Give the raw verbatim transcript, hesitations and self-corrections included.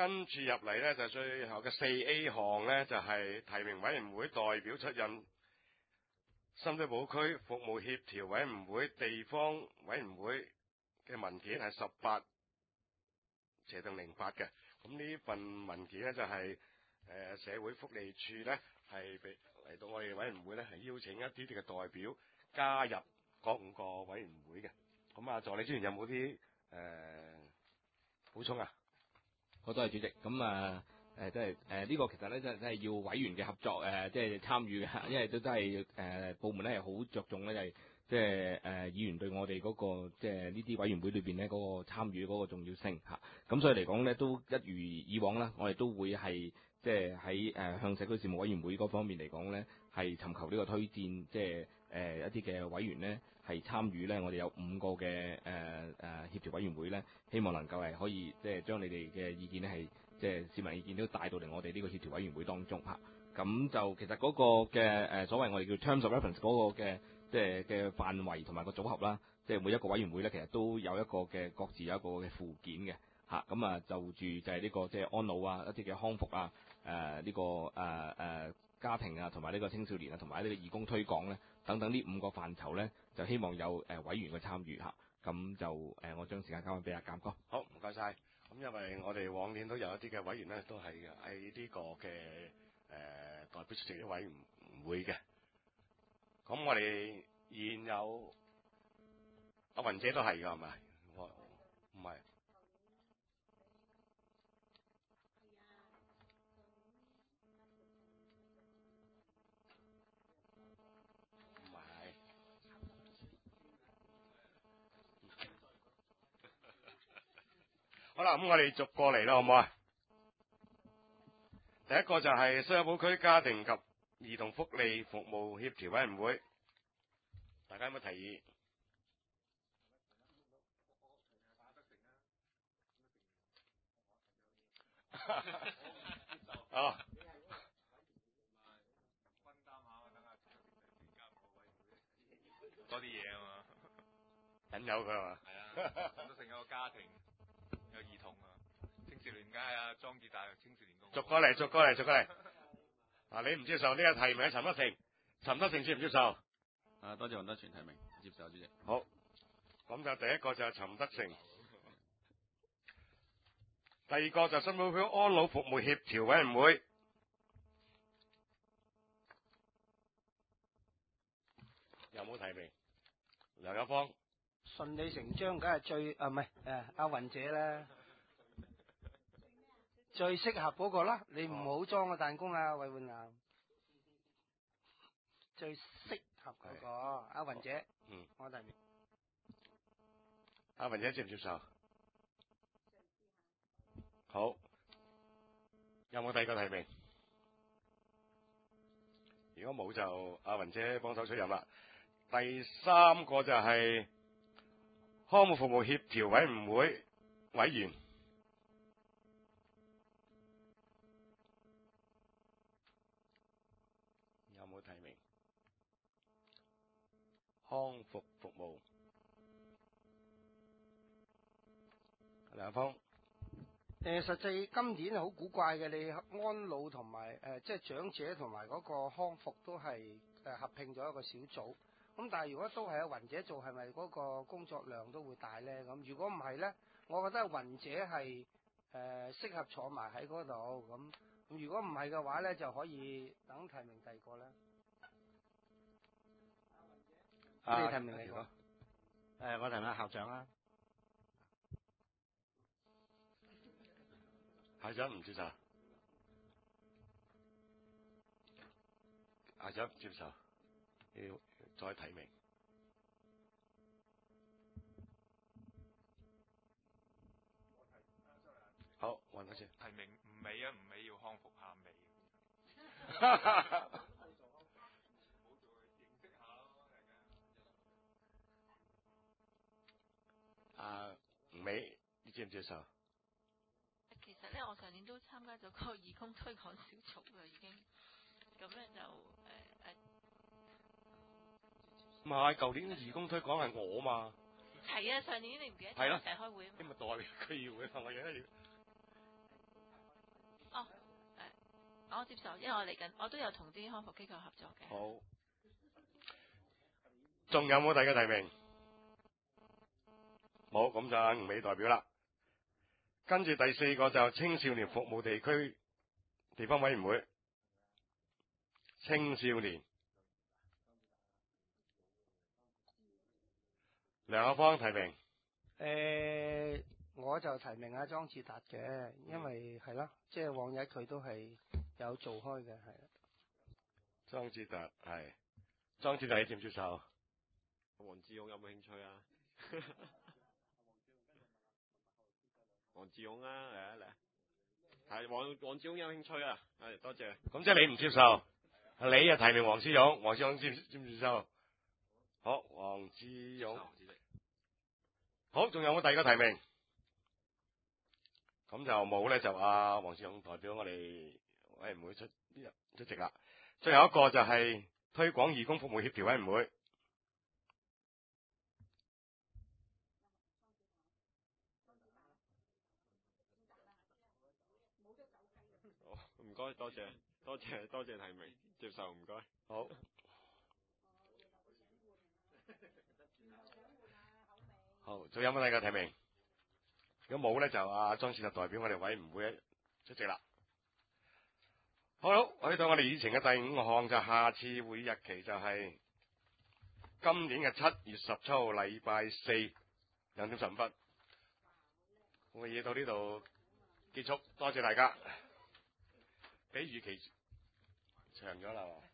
跟住入嚟咧就最後嘅四 A 項咧就係、是、提名委員會代表出任深水埗區服務協調委員會地方委員會嘅文件係十八斜定零八嘅。咁呢份文件咧就係、是、誒、呃、社會福利署咧係俾嚟到我哋委員會咧係邀請一啲啲嘅代表加入嗰五個委員會嘅。咁啊助理專員有冇啲誒補充啊？ 好多謝主席。咁啊誒即係誒呢個其實咧真係要委員嘅合作誒即係參與嘅，因為都真係誒部門咧係好着重咧就係即係誒議員對我哋嗰個即係呢啲委員會裏邊咧嗰個參與嗰個重要性嚇。咁所以嚟講咧都一如以往啦，我哋都會係即係喺誒向社區事務委員會嗰方面嚟講咧係尋求呢個推薦，即係誒一啲嘅委員咧係參與咧，我哋有五個嘅誒誒協調委員會咧，希望能夠係可以即係將你哋嘅意見咧係即係市民意見都帶到嚟我哋呢個協調委員會當中嚇。咁就其實嗰個嘅誒所謂我哋叫 terms of reference 嗰個嘅即係嘅範圍同埋個組合啦，即係每一個委員會咧其實都有一個嘅各自有一個嘅附件嘅嚇。咁啊就住就係呢個即係安老啊，一啲嘅康復啊，誒呢個誒誒家庭啊，同埋呢個青少年啊，同埋呢個義工推廣咧等等呢五個範疇咧，就希望有誒委員嘅參與嚇。咁就誒我將時間交翻俾阿鑑哥。 好，唔該晒。咁因為我哋往年都有一啲嘅委員咧，都係喺呢個嘅誒、呃、代表出席啲委員會嘅。咁我哋現有阿雲姐都係㗎，係咪？我唔係。唔係。好啦，咁我哋逐個嚟啦，好唔好啊？第一個就係深水埗區家庭及兒童福利服務協調委員會，大家有冇提議？哦， 多啲嘢啊嘛， 引誘佢係嘛？ 係啊，咁都成有個家庭，有兒童啊，青少年梗係啊，莊子大學青少年工。 逐個嚟，逐個嚟，逐個嚟。嗱，你唔接受呢個提名，陳德成，陳德成接唔接受？ 啊，多謝黃德全提名，接受主席。 好，咁就第一個就係陳德成，第二個就深水埗區安老服務協調委員會，有冇提名？梁有芳。 順理成章，梗係最啊唔係誒阿雲姐啦，最適合嗰個啦。你唔好裝個彈弓啊，韋煥岩。最適合嗰個阿雲姐， 嗯， 我提名。 阿雲姐接唔接受？好，有冇第二個提名？如果冇就阿雲姐幫手出任啦。第三個就係康復服務協調委員會委員，有冇提名？康復服務，梁有芳。 誒，實際今年係好古怪嘅，你安老同埋誒即係長者同埋嗰個康復都係誒合併咗一個小組。咁但係如果都係阿雲姐做，係咪嗰個工作量都會大咧？咁如果唔係咧，我覺得雲姐係誒適合坐埋喺嗰度。咁咁如果唔係嘅話咧，就可以等提名第二個啦。 啊， 你提名第二個。 誒，我提名校長啦。 校長唔接受，校長接受，要再提名。好，揾多先。 提名唔美啊，唔美要康復下美。 啊，吳美，你接唔接受？ 其實咧，我上年都參加咗個義工推廣小組啦，已經。咁咧就誒誒。 唔係，舊年義工推廣係我嘛。 係啊，上年你唔記得一齊開會啊嘛。 咁咪代表區議會嘛，我記得要。 我接受，因為我嚟緊，我都有同啲康復機構合作嘅。 好。仲有冇第二個提名？冇，咁就阿吳美代表啦。跟住第四個就青少年服務地區地方委員會。青少年。梁亞芳提名。 誒、呃，我就提名阿莊志達嘅，因為係咯，即係往日佢都係有做開嘅，係。 莊志達係。莊志達你接唔接受？ 黃志勇有冇興趣啊？黃志勇啊，嚟啊嚟啊！係黃黃志勇有興趣啊，係多謝。 咁即係你唔接受，你啊提名黃志勇，黃志勇接接唔接受？好，黃志勇。好，仲有冇第二個提名？咁就冇咧，就阿黃志勇代表我哋委員會出出席啦。最後一個就係推廣義工服務協調委員會。 唔該，多謝，多謝，多謝提名，接受，唔該。 好。好，仲有冇第二個提名？如果冇咧，就阿莊士達代表我哋委員會出席啦。好，去到我哋議程嘅第五項就下次會議日期就係今年嘅七月十七號禮拜四兩點十五分。會議到呢度結束，多謝大家。比預期長咗啦。